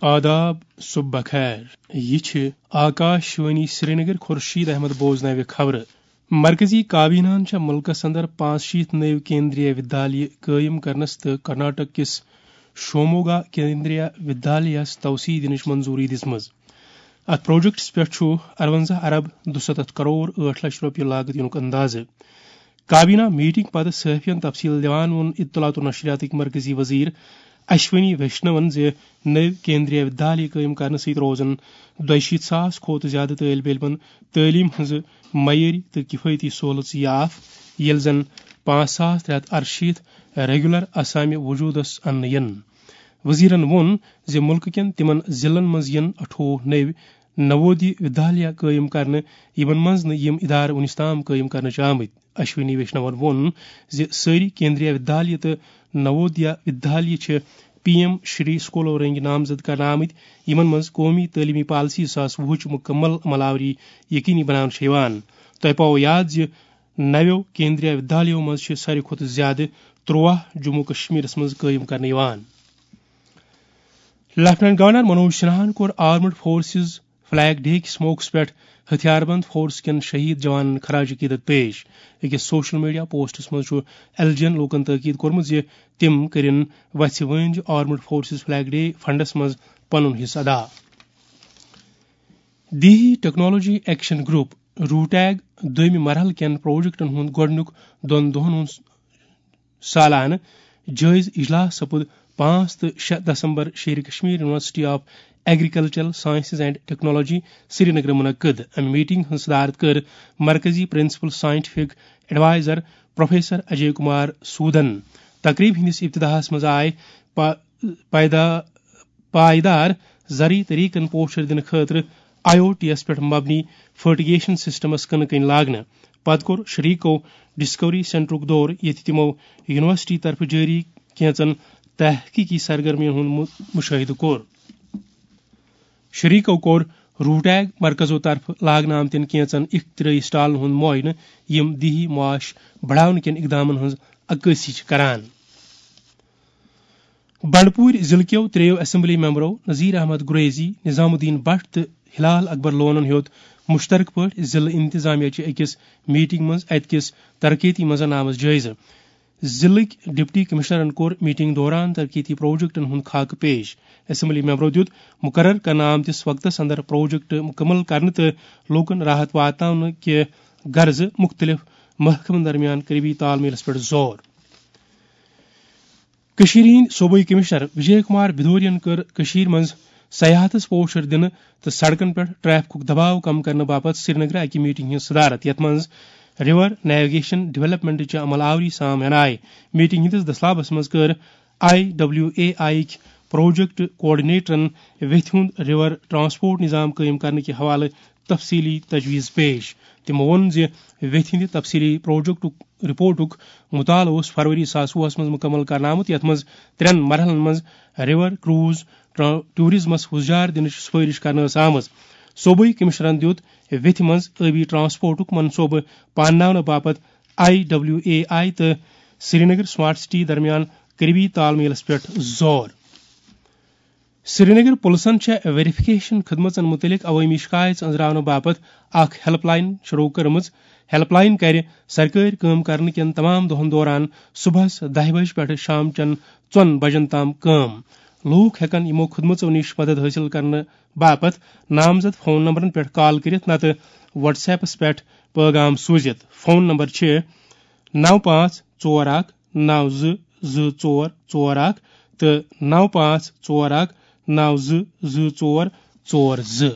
آداب صبح خیر یہ آکاش وانی سری نگر خورشید احمد بوزنو خبر مرکزی کابینہ ملکس اندر 65 نو کیندریہ ودیالیہ قائم کرنس تو کرناٹک کس شوموگا کیندریہ ودیالیہس توسیع دنچ منظوری دم ات پروجیکٹس پہ 58 ارب 67 کروڑ 8 لچھ روپیہ لاگت ینک اندازہ کابینہ میٹنگ پتہ صحافین تفصیل دیوان وون اطلاعات و نشریات مرکزی وزیر اشونی ویشنون نو کیندریہ ودیالیہ قائم کرنے ست روزن 62,000 کھت زیادہ طالب علمن تعلیم ہز معیاری تو کفایتی سہولت یاف یل زن 5,368 ریگولر اسامہ وجودس ان وزیرن وون ملک کین تمن ضلعن مز ین 18 نو نوودیہ ودیالیہ قائم کرنے یمن مز یم ادارہ ونس تام قائم کرنے آمت اشونی ویشنون وون ساری کیندریہ ودیالیہ تو نوودیہ ودیالیہ پی ایم شری سکولو رنگ نامزد کرنے آمت یمن مز قومی تعلیمی پالسی 2020 مکمل عمل آوری یقینی بنانا تہ پاو یاد نوو کیندریہ ودیالیو مز ساروی کھت زیادہ 13 جموں کشمیرس مز قائم کرنے لیفٹنٹ گورنر منوج سنہاہن کور آرمڈ فورسز فلیگ ڈے کس موقع پہ ہتھیار بند فورس کین شہید جوان خراج عقیدت پیش اکس سوشل میڈیا پوسٹس مز ایل جی این لوکن تاکید کورمت تم کرن وتھ ونج آرمڈ فورسز فلیگ ڈے فنڈس مز پن حصہ ادا دیہی ٹیکنالوجی ایکشن گروپ روٹیگ دویم مرحلہ کین پروجیکٹن ہند گۄڈنیُک 2 دۄہن ہند سالانہ جائز اجلاس سپد 5 تو 6 دسمبر Sher Kashmir university of agricultural sciences and technology Srinagar منعقد ام میٹنگ ہند صدارت کر مرکزی principal scientific adviser professor Ajay Kumar سودن تقریب ہندس ابتداس مز آئے پائیدار زرعی طریقن پوچھر دن خاطر IoT یس پہ مبنی فرٹیگیشن سسٹمس کن کن لاگنہ پتہ کور شریکو ڈسکوری سینٹرک دور یت تمو یونیورسٹی طرف جاری کینچن تحقیقی سرگرمین ہند مشاہدہ کور شریکو کور روٹیگ مرکزو طرف لاگنہ آمتن کینچن اختراعی سٹالن ہند معائنہ یم دیہی معاش بڑھاون کن اقدامن ہز عکاسی کران بنڈپور ضلع کیو 3 اسمبلی ممبرو نذیر احمد گریزی نظام الدین بٹ تو ہلال اکبر لونن ہیوت مشترک پہ ضلع انتظامیہ چہ اکس میٹنگ مز اتکس ترقیتی مزن آمز جائزہ ضلع ڈپٹی کمشنرن کور میٹنگ دوران ترقیتی پروجیکٹن ہند خاکہ پیش اسمبلی ممبرو دیت مقرر کرنے آمتس وقتس اندر پروجیکٹ مکمل کرنے تو لوکن راحت واتن کہ غرض مختلف محکمن درمیان قریبی تال میلس پہ زور ہند صوبائی کمشنر وجے کمار بھدورین کر مز سیاحتس پوشر دن تو سڑکن پہ ٹریفک دباؤ کم کرنے باپت سری نگر اکہ میٹنگ ہند صدارت یت مز ریور نیویگیشن ڈیولپمنٹ چہ عمل آوری سام آئی میٹنگ ہندس دسلابس مز کر IWAI پروجیکٹ کوآرڈینیٹرن ویتھ ہند ریور ٹرانسپورٹ نظام قائم کرنے کے حوالہ تفصیلی تجویز پیش تمو وون ویتھ ہند تفصیلی پروجیکٹ رپورٹک مطالعہ فروری 2020 مز مکمل کرنا آمت یت مز 3 مرحلن مز ریور کروز ٹورزمس حجار دنچ سفارش کرنے آمز صوبائی کمشنرن دیت ویتھ مز آبی ٹرانسپورٹک منصوبہ پاناونہ باپت IWAI تو سری نگر سمارٹ سٹی درمیان قریبی تال میلس پہ زور سری نگر پولیسن ویریفکیشن خدمتن متعلق عوامی شکایت انزراؤن باپت اخ ہیلپ لائن شروع کرمز ہیلپ لائن کر سرکاری کام کرنے کن تمام دہن دوران صبح 10 بج پہ شام چن 4 بجن تام کام لوک ہیکن یمو خدمتو نش مدد حاصل کرنے باپت نامزد فون نمبرن پہ کال کرت نت واٹس ایپس پہ پیغام سوزت فون نمبر 9541 922441 تو 9541 922442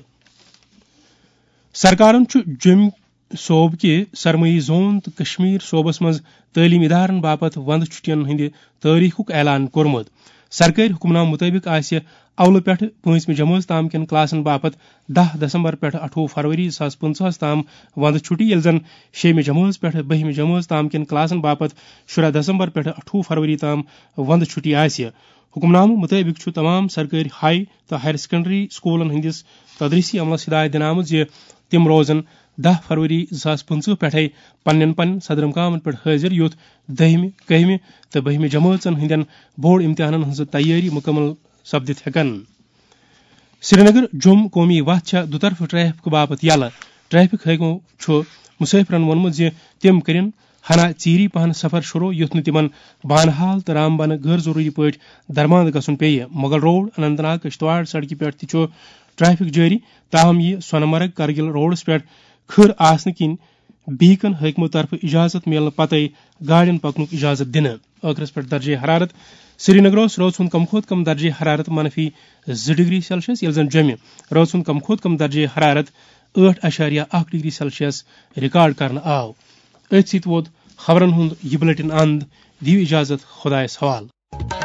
سرکارن جم صوبہ کہ سرمئی زون تو کشمیر صوبس مز تعلیم ادارن باپت وند چھٹین ہند تاریخک اعلان کورمت سرکاری حکمنامہ مطابق آسہ اولہ پہ 5 جماعت تام کن کلاسن باپت 10 دسمبر پہ 18 فروری 2025 تام وند چھٹی یل زن 6 جماعت پہ 12 جماعت تام کن کلاسن باپت 16 دسمبر پہ 18 فروری تام وند چھٹی آسہ حکمنامہ مطابق تمام سرکاری ہائی تو ہائر سیکنڈری سکولن ہندس تدریسی عملس ہدایت دن آمت تم روزن 10 فروری 2025 پہ پن صدر مقامن پہ حاضر یوت 10 11 تو 12 جماعتن ہندین بورڈ امتحانن ہز تیاری مکمل سپدت ہیکن سری نگر جوم قومی وتھ چھےٚ دُطرفہٕ ٹریفک باپت یلہٕ ٹریفک حٲکمو چھُ مُسٲفرن ووٚنمُت زِ تِم کٔرِن ہنا ژیٖری پہن سفر شروع یُتھ نہٕ تِمن بانہال تہٕ رامبنہٕ غٲر ضروٗری پٲٹھۍ درماند گژھُن پیٚیہِ مغل روڈ اننت ناگ کشتواڑ سڑکہِ پٮ۪ٹھ تہِ چھُ ٹریفک جٲری تاہم یہِ سونہٕ مرگ کرگل روڈس پٮ۪ٹھ کھٕر آسنہٕ کِنۍ بیٖکن حٲکمو طرفہٕ اجازت میلنہٕ پتے گاڑٮ۪ن پکنُک اجازت دِنہٕ ٲخرس پٮ۪ٹھ درجے حرارت سری نگر اوس رٲژ ہُنٛد کم کھۄتہٕ کم درجے حرارت -2 ڈگری سیلسیس ییٚلہِ زن جوٚمہِ رٲژ ہُنٛد کم کھۄتہٕ کم درجے حرارت 8.1 ڈگری سیلسیس ریکارڈ کرنہٕ آو أتھۍ سۭتۍ ووت خبرن ہُنٛد یہِ بُلیٹن اند دِیِو اجازت خۄدایس حوالہٕ